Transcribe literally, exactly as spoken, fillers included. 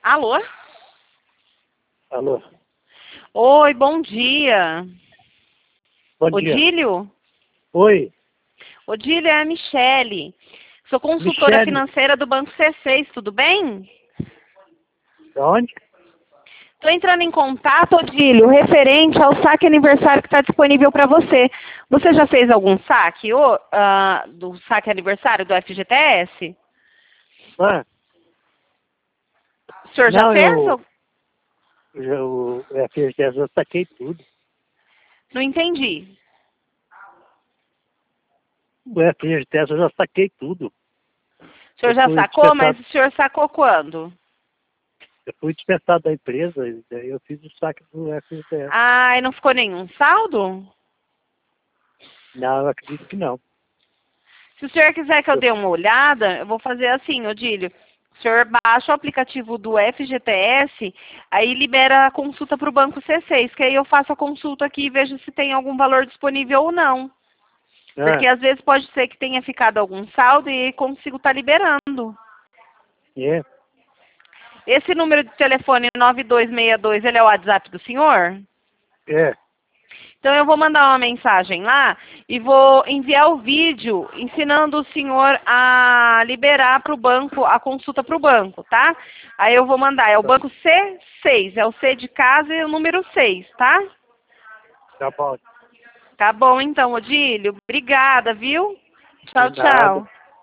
Alô? Alô? Oi, bom dia. Bom dia. Odílio? Oi, Odílio, é a Michele. Sou consultora Michele. financeira do Banco C seis, tudo bem? Da onde? Estou entrando em contato, Odílio, referente ao saque aniversário que está disponível para você. Você já fez algum saque ô, ah, do saque aniversário do F G T S? Ah, O senhor já não, fez? eu, eu, o F G T S eu saquei tudo. Não entendi. O F G T S eu já saquei tudo. O senhor Eu já fui sacou, mas dispensado, o senhor sacou quando? eu fui dispensado da empresa e daí eu fiz o saque do F G T S. Ah, e não ficou nenhum saldo? Não, eu acredito que não. Se o senhor quiser que eu Eu, dê uma olhada, eu vou fazer assim, Odílio. O senhor baixa o aplicativo do F G T S, aí libera a consulta para o Banco C seis, que aí eu faço a consulta aqui e vejo se tem algum valor disponível ou não. ah, Porque às vezes pode ser que tenha ficado algum saldo e consigo estar liberando. é, Esse número de telefone nove dois seis dois, ele é o WhatsApp do senhor? é, Então eu vou mandar uma mensagem lá e vou enviar o vídeo ensinando o senhor a liberar para o banco, a consulta para o banco, tá? Aí eu vou mandar, é o tá, banco C seis, é o C de casa e o número seis, tá? tá bom. Tá bom então, Odílio. Obrigada, viu? De Tchau, nada. tchau.